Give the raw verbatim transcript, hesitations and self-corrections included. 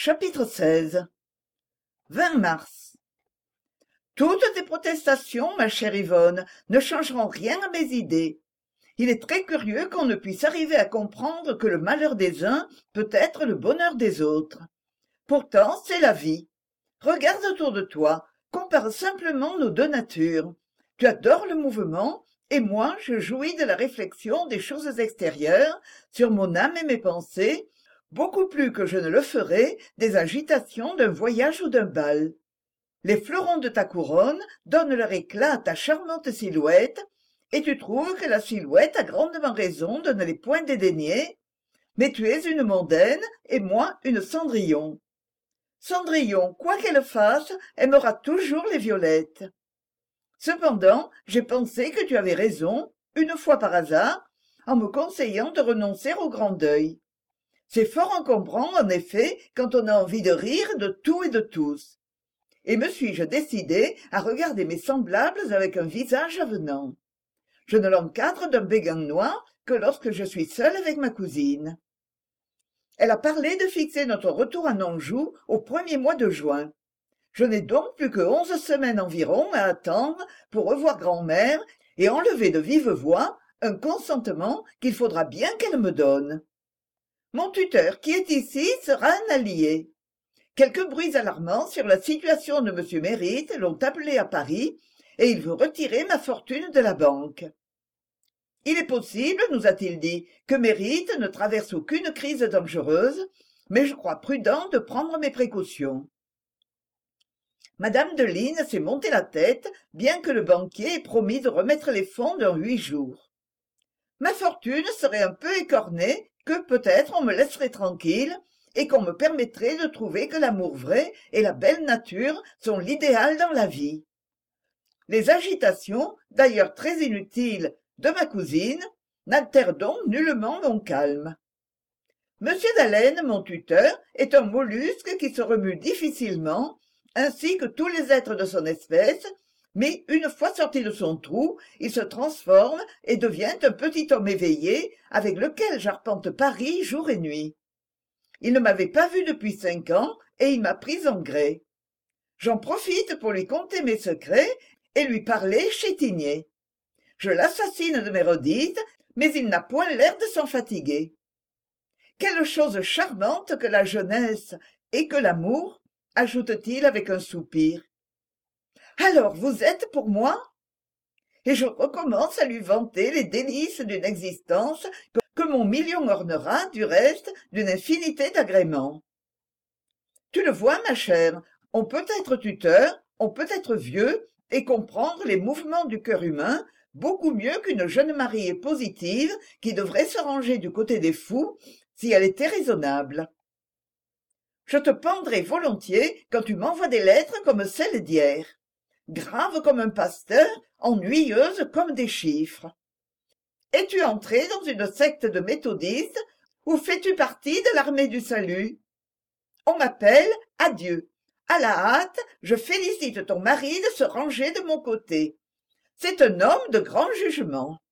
Chapitre seize. vingt mars. Toutes tes protestations, ma chère Yvonne, ne changeront rien à mes idées. Il est très curieux qu'on ne puisse arriver à comprendre que le malheur des uns peut être le bonheur des autres. Pourtant, c'est la vie. Regarde autour de toi, compare simplement nos deux natures. Tu adores le mouvement, et moi, je jouis de la réflexion des choses extérieures sur mon âme et mes pensées, beaucoup plus que je ne le ferais des agitations d'un voyage ou d'un bal. Les fleurons de ta couronne donnent leur éclat à ta charmante silhouette, et tu trouves que la silhouette a grandement raison de ne les point dédaigner, mais tu es une mondaine et moi une Cendrillon. Cendrillon, quoi qu'elle fasse, aimera toujours les violettes. Cependant, j'ai pensé que tu avais raison, une fois par hasard, en me conseillant de renoncer au grand deuil. C'est fort encombrant, en effet, quand on a envie de rire de tout et de tous. Et me suis-je décidé à regarder mes semblables avec un visage avenant. Je ne l'encadre d'un béguin noir que lorsque je suis seule avec ma cousine. Elle a parlé de fixer notre retour à Anjou au premier mois de juin. Je n'ai donc plus que onze semaines environ à attendre pour revoir grand-mère et enlever de vive voix un consentement qu'il faudra bien qu'elle me donne. Mon tuteur, qui est ici, sera un allié. Quelques bruits alarmants sur la situation de M. Mérite l'ont appelé à Paris, et il veut retirer ma fortune de la banque. Il est possible, nous a-t-il dit, que Mérite ne traverse aucune crise dangereuse, mais je crois prudent de prendre mes précautions. Madame de Ligne s'est monté la tête, bien que le banquier ait promis de remettre les fonds dans huit jours. Ma fortune serait un peu écornée, que peut-être on me laisserait tranquille, et qu'on me permettrait de trouver que l'amour vrai et la belle nature sont l'idéal dans la vie. Les agitations, d'ailleurs très inutiles, de ma cousine, n'altèrent donc nullement mon calme. Monsieur d'Allen, mon tuteur, est un mollusque qui se remue difficilement, ainsi que tous les êtres de son espèce, mais une fois sorti de son trou, il se transforme et devient un petit homme éveillé avec lequel j'arpente Paris jour et nuit. Il ne m'avait pas vu depuis cinq ans et il m'a pris en gré. J'en profite pour lui conter mes secrets et lui parler chétinier. Je l'assassine de mes redites, mais il n'a point l'air de s'en fatiguer. Quelle chose charmante que la jeunesse et que l'amour, ajoute-t-il avec un soupir. Alors, vous êtes pour moi? Et je recommence à lui vanter les délices d'une existence que mon million ornera, du reste, d'une infinité d'agréments. Tu le vois, ma chère, on peut être tuteur, on peut être vieux, et comprendre les mouvements du cœur humain beaucoup mieux qu'une jeune mariée positive qui devrait se ranger du côté des fous si elle était raisonnable. Je te pendrai volontiers quand tu m'envoies des lettres comme celle d'hier, graves comme un pasteur, ennuyeuses comme des chiffres. Es-tu entré dans une secte de méthodistes ou fais-tu partie de l'armée du salut? On m'appelle adieu. À la hâte, je félicite ton mari de se ranger de mon côté. C'est un homme de grand jugement.